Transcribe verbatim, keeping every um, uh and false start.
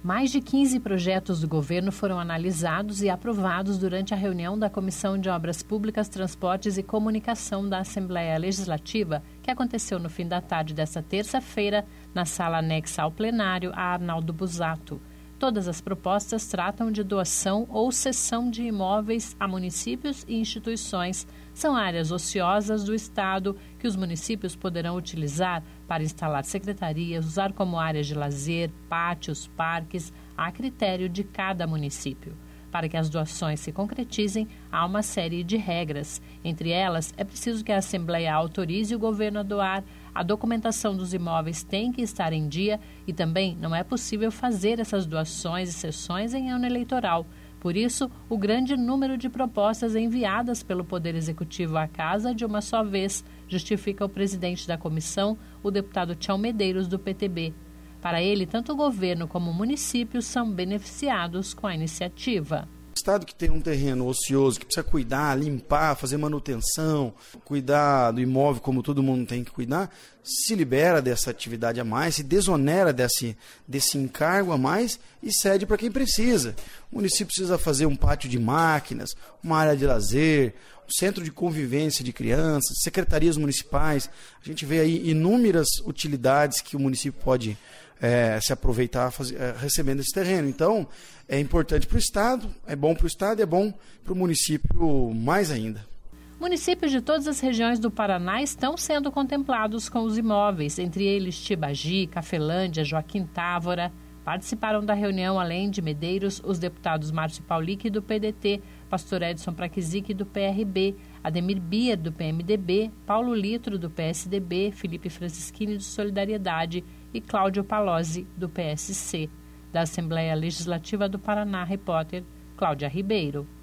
Mais de quinze projetos do governo foram analisados e aprovados durante a reunião da Comissão de Obras Públicas, Transportes e Comunicação da Assembleia Legislativa, que aconteceu no fim da tarde desta terça-feira, na sala anexa ao plenário, a Arnaldo Busato. Todas as propostas tratam de doação ou cessão de imóveis a municípios e instituições. São áreas ociosas do Estado que os municípios poderão utilizar para instalar secretarias, usar como áreas de lazer, pátios, parques, a critério de cada município. Para que as doações se concretizem, há uma série de regras. Entre elas, é preciso que a Assembleia autorize o governo a doar, a documentação dos imóveis tem que estar em dia e também não é possível fazer essas doações e cessões em ano eleitoral. Por isso, o grande número de propostas enviadas pelo Poder Executivo à Casa de uma só vez, justifica o presidente da comissão, o deputado Tião Medeiros, do P T B. Para ele, tanto o governo como o município são beneficiados com a iniciativa. O Estado que tem um terreno ocioso, que precisa cuidar, limpar, fazer manutenção, cuidar do imóvel como todo mundo tem que cuidar, se libera dessa atividade a mais, se desonera desse, desse encargo a mais e cede para quem precisa. O município precisa fazer um pátio de máquinas, uma área de lazer, um centro de convivência de crianças, secretarias municipais. A gente vê aí inúmeras utilidades que o município pode É, se aproveitar fazer, é, recebendo esse terreno. Então, é importante para o Estado, é bom para o Estado e é bom para o município mais ainda. Municípios de todas as regiões do Paraná estão sendo contemplados com os imóveis, entre eles Tibagi, Cafelândia, Joaquim Távora. Participaram da reunião, além de Medeiros, os deputados Márcio Paulic, do P D T, Pastor Edson Praquizic, do P R B, Ademir Bier, do P M D B, Paulo Litro, do P S D B, Felipe Francischini, do Solidariedade e Cláudio Palozzi, do P S C. Da Assembleia Legislativa do Paraná, repórter Cláudia Ribeiro.